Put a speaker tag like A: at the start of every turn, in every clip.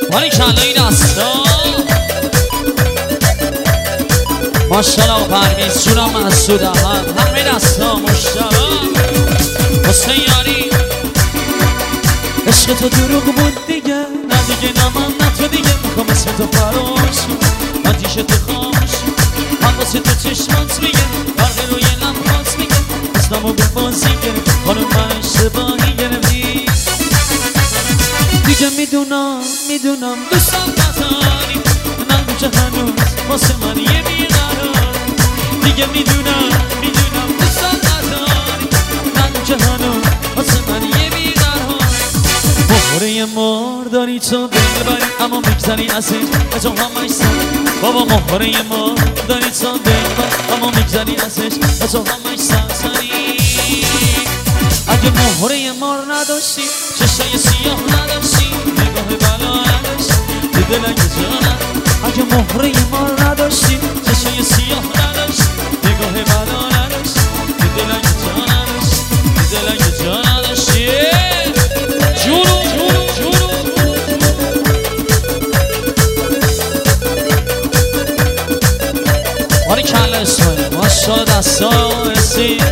A: ولی کلا این دستا ماشالله پرویز جونم مسعود احمد همه دستا ماشالله حسین یاری عشق تو دروغ بود دیگه نه دیگه نه من نه تو دیگه میخوام اسم تو فراموشی آتیش تو خاموشی من واسه تو چشمات میگه فرق روی لبخات میگه اسممو به بازی گرفت خانم من اشتباهی گرفتی دیگه میدونم دوستم نداری نگو که هنوز واسه من یه بیقرار دیگه میدونم دوستم نداری نگو که هنوز واسه من یه بیقرار مهره مار داری تو دلبری اما میگذری ازش به تو همش سر بابا مهره مار داری تو دلبری اما میگذری ازش به تو همش سری اگه مهره مار نداشتی چشای سیاه نداشتی نگاه بلا نداشتی تو دلنگ جانم اگه مهره مار نداشتی چشای سیاه نداشتی نگاه بلا نداشتی تو دلنگ جان نداشتی تو دلنگ جان نداشتی جونو باری کله اسمه ماشا دستا رسید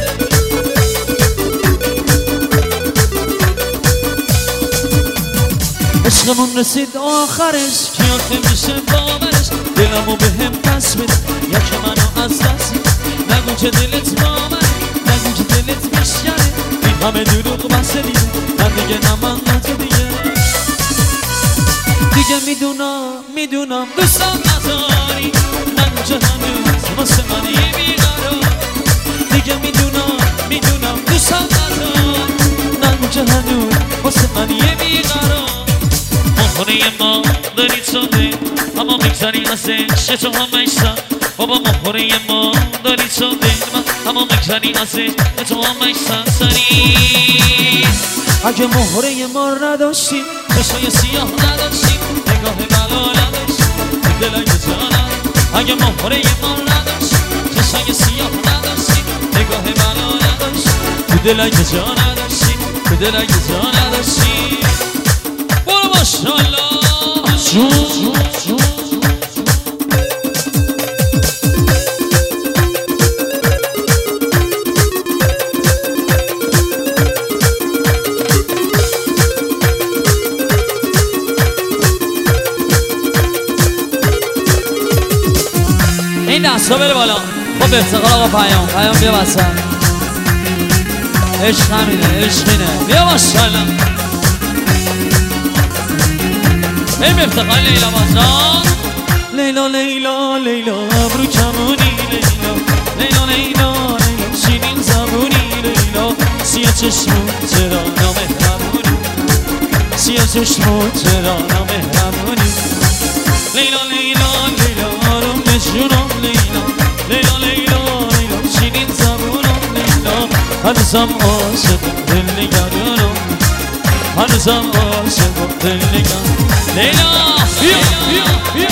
A: عشقمون رسید آخرش کیاته میشه باورش دلمو به هم پس بده یکی منو از دست نگو که دلت با منه نگو که دلت میشکنه این همه دروغ بسه دیگه نه دیگه نه من نه تو دیگه میدونم دوستم نداری نگو که هنوز واسه من یه بیقرار دیگه میدونم دوستم نداری نگو که هنوز واسه من یه بیقرار مهره ما داری تو دل اما میگذاری ازش تو همش سر بابا مهره ما داری تو دل اما میگذاری ازش تو همش سری اگه مهره ما نداشتی چشای سیاه نداشتی نگاه بلا نداشتی دلنگ جانم اگه مهره ما نداشتی چشای سیاه نداشتی نگاه بلا نداشتی دلنگ جان نداشتی دلنگ جان نداشتی برو ماشالله این دستا بره بالا خب افتخار آقا پیام بیا وسط عشق همینه عشق اینه بیا ماشالله این افتخار لیلا بازان لیلا ابرو کمونی لیلا شیرین زبونی لیلا سیاه چشمون چرا نامهربونی سیاه چشمون چرا نامهربونی لیلا آروم نشونم لیلا شیرین زبونم لیلا هنوزم عاشق دل نگرانم هنوزم عاشق دل نگرانم لیلا بیا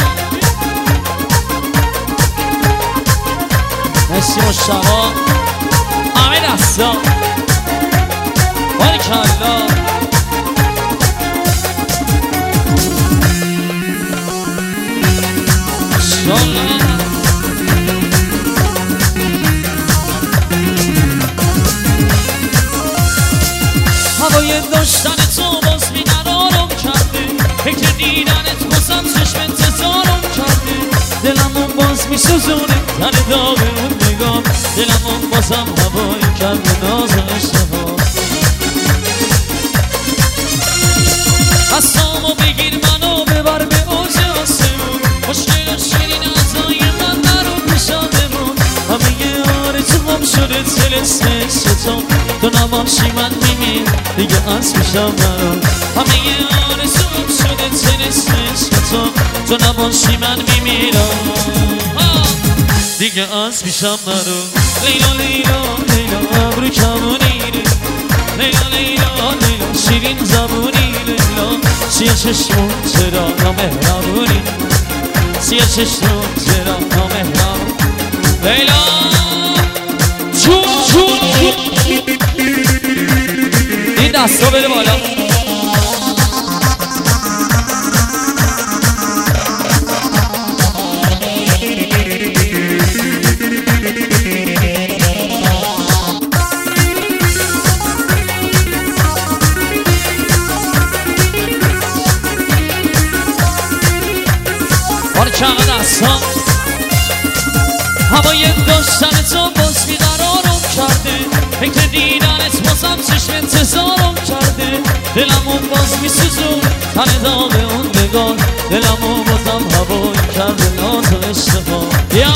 A: مرسی مشتبا همه دستا باریکالله هوای داشتن تو باز بیقرارم کرده فکر دیدنت بازم چشم انتظارم کرده دلمون باز میسوزونه تن داغ اون نگاه دلمون بازم هوایی کرده ناز و اشتها دستامو بگیر منو ببر به اوج آسمون مشکل و شیرین ازای من نرو پیشا بمون همه آرزوام شده تلسمش تو نباشی من میمیر دیگه از پیشم نرو همه آرزوام شده تلسمش تو نباشی من میمیرم دیگه از پیشم نرو لیلا ابرو کمونی لیلا شیرین زبونی لیلا سیاه چشمون چرا نامهربونی سیاه چشمون چرا نامهربونی لیلا این دستا بده بالا حال کمه دستا هوای داشتن تو باز بیقرارم کرده فکر دیدنت بازم چشم انتظارم کرده دلمون باز میسوزون تن داغ اون نگاه دلمون بازم هوایی کرده ناز و اشتباه یا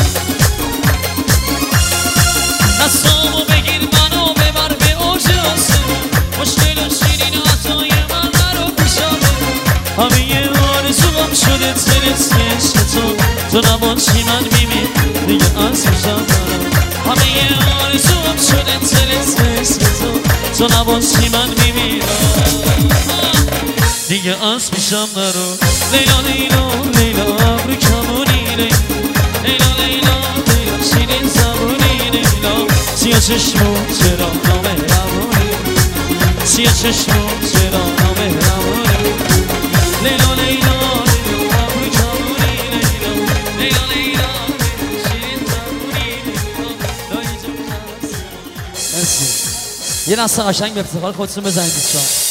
A: دستامو بگیر منو ببر به اوج آسمون مشکل و شیرین عطای من نرو پیشمه همه آرزوام شده تلسم عشق تو نباشی من میمیم دیگه از میشم نرم همه آرزوام شده تلسم عشق تو نباشی من میمیرم دیگه از میشم نرو لیلا لیلا لیلا ابرو کمونی لیلا لیلا لیلا شیرین زبونی لیلا سیاه چشمو چرا نامهربونی سیاه چشمو چرا نامهربونی لیلا لیلا لیلا ابرو کمونی لیلا لیلا لیلا شیرین زبونی لیلا
B: مرسی. یه نسل قشنگ به افتخار خودتون بزنید دوستان.